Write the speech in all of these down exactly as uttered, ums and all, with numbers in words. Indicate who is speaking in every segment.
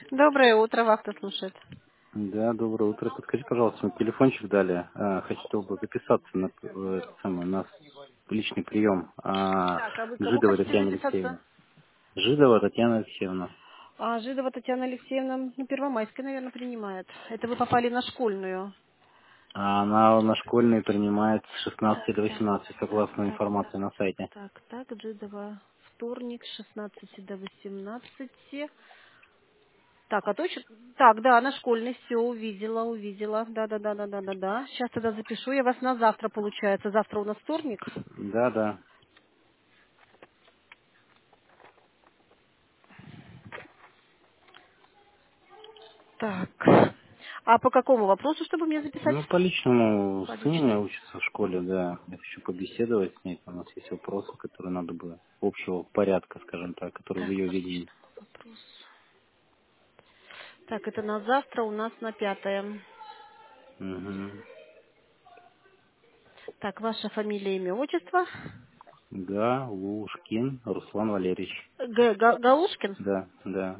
Speaker 1: Доброе утро, вахта слушает.
Speaker 2: Да, доброе утро. Подскажите, пожалуйста, мне телефончик дали. А, хотел бы записаться на, э, это самое, на личный прием. А,
Speaker 1: Так, а вы кому
Speaker 2: Жидова
Speaker 1: хотите
Speaker 2: Татьяна
Speaker 1: записаться?
Speaker 2: Алексеевна. Жидова Татьяна Алексеевна.
Speaker 1: А, Жидова Татьяна Алексеевна, ну, Первомайская, наверное, принимает. Это вы попали на школьную.
Speaker 2: А Она на школьные принимает с шестнадцати
Speaker 1: Так,
Speaker 2: до
Speaker 1: так,
Speaker 2: восемнадцати,
Speaker 1: так,
Speaker 2: согласно
Speaker 1: так,
Speaker 2: информации
Speaker 1: так,
Speaker 2: на сайте.
Speaker 1: так, так, Жидова, вторник, с шестнадцати до восемнадцати. Так, а точно? Так, да, на школьной, все, увидела, увидела. Да, да, да, да, да, да, да. Сейчас тогда запишу. Я вас на завтра, получается. Завтра у нас вторник.
Speaker 2: Да, да.
Speaker 1: Так. А по какому вопросу, чтобы мне записать?
Speaker 2: Ну, по личному,
Speaker 1: По
Speaker 2: сын у меня
Speaker 1: личному.
Speaker 2: учится в школе, да. Я хочу побеседовать с ней. У нас есть вопросы, которые надо бы общего порядка, скажем так, которые в
Speaker 1: Так,
Speaker 2: ее
Speaker 1: по
Speaker 2: видении.
Speaker 1: личному вопросу. Так, это на завтра у нас на пятое.
Speaker 2: Угу.
Speaker 1: Так, ваша фамилия, имя, отчество.
Speaker 2: Да, Лушкин Руслан Валерьевич.
Speaker 1: Г. Га- Галушкин.
Speaker 2: Да, да.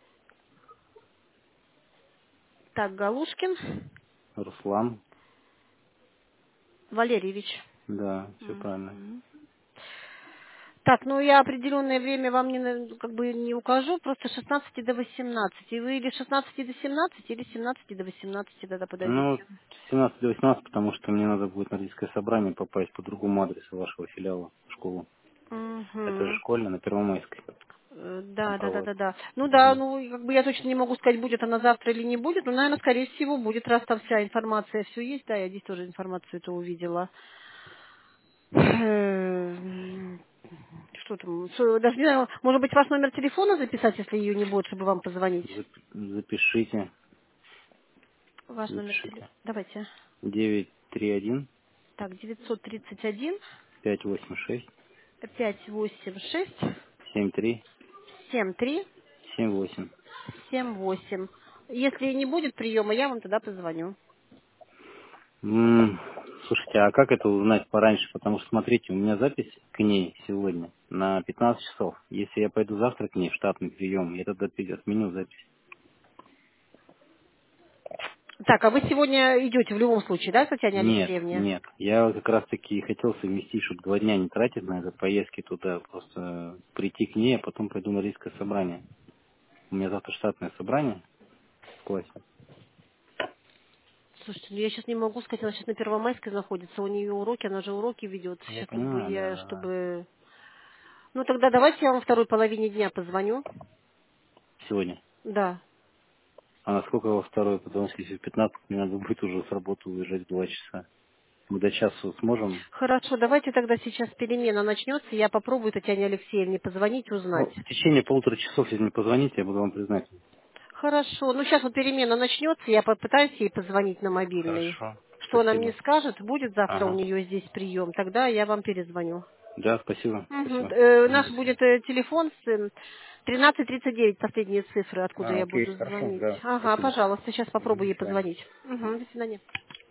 Speaker 1: Так, Галушкин
Speaker 2: Руслан.
Speaker 1: Валерьевич.
Speaker 2: Да, все правильно.
Speaker 1: Мгм. Так, ну я определенное время вам не, на- как бы не укажу, просто с шестнадцати до восемнадцати. Вы или с шестнадцати до семнадцати, или с семнадцати до восемнадцати тогда
Speaker 2: Ну,
Speaker 1: подойдете.
Speaker 2: с семнадцати до восемнадцати, потому что мне надо будет на родительское собрание попасть по другому адресу вашего филиала в школу. Это же
Speaker 1: Угу.
Speaker 2: школьная на Первомайской. Там
Speaker 1: Да, да, да,
Speaker 2: проводят.
Speaker 1: да, да. Ну да,
Speaker 2: Мгм.
Speaker 1: ну и как бы я точно не могу сказать, будет она завтра или не будет, но, наверное, скорее всего будет, раз там вся информация все есть, да, я здесь тоже информацию это увидела. Э, Что там? Что, даже не знаю, может быть, ваш номер телефона записать, если ее не будет, чтобы вам позвонить?
Speaker 2: Зап- Запишите.
Speaker 1: Ваш номер телефона.
Speaker 2: Запишите.
Speaker 1: Давайте.
Speaker 2: девять три один
Speaker 1: Так, девятьсот тридцать один
Speaker 2: пять восемь шесть
Speaker 1: пять восемь шесть
Speaker 2: семь три
Speaker 1: семь три
Speaker 2: семь восемь.
Speaker 1: семь восемь. Если не будет приема, я вам тогда позвоню.
Speaker 2: М, Слушайте, а как это узнать пораньше? Потому что, смотрите, у меня запись к ней сегодня на пятнадцать часов. Если я пойду завтра к ней в штатный прием, я тогда пи- отменю запись.
Speaker 1: Так, а вы сегодня идете в любом случае, да, к Татьяне
Speaker 2: Нет,
Speaker 1: Алексеевне?
Speaker 2: нет. Я вот как раз таки и хотел совместить, чтобы два дня не тратить на это, поездки туда, просто прийти к ней, а потом пойду на рижское собрание. У меня завтра штатное собрание в классе.
Speaker 1: Слушайте, ну я сейчас не могу сказать, она сейчас на Первомайской находится, у нее уроки, она же уроки ведет.
Speaker 2: Я
Speaker 1: Сейчас как бы
Speaker 2: понимаю, да,
Speaker 1: я,
Speaker 2: да, да.
Speaker 1: чтобы... Ну тогда давайте я вам второй половине дня позвоню.
Speaker 2: Сегодня.
Speaker 1: Да.
Speaker 2: А насколько во второй? Потому что если в пятнадцать мне надо будет уже с работы уезжать в два часа. Мы до часу сможем?
Speaker 1: Хорошо, давайте тогда сейчас перемена начнется, я попробую Татьяне Алексеевне позвонить, узнать.
Speaker 2: Ну, в течение полутора часов, если мне позвоните, я буду вам признателен.
Speaker 1: Хорошо, ну сейчас вот перемена начнется, я попытаюсь ей позвонить на мобильный.
Speaker 2: Хорошо.
Speaker 1: Что она мне
Speaker 2: Спасибо.
Speaker 1: скажет, будет завтра у
Speaker 2: Ага.
Speaker 1: нее здесь прием, тогда я вам перезвоню.
Speaker 2: Да, спасибо.
Speaker 1: Мгм.
Speaker 2: Спасибо.
Speaker 1: Э,
Speaker 2: Мгм,
Speaker 1: Наш
Speaker 2: до свидания.
Speaker 1: будет э, телефон с э, тринадцать тридцать девять, последние цифры, откуда
Speaker 2: А,
Speaker 1: я
Speaker 2: окей,
Speaker 1: буду
Speaker 2: хорошо,
Speaker 1: звонить.
Speaker 2: да.
Speaker 1: Ага,
Speaker 2: Спасибо.
Speaker 1: пожалуйста, сейчас
Speaker 2: Мгм,
Speaker 1: попробую
Speaker 2: до
Speaker 1: ей
Speaker 2: свидания.
Speaker 1: позвонить. Мгм, до свидания.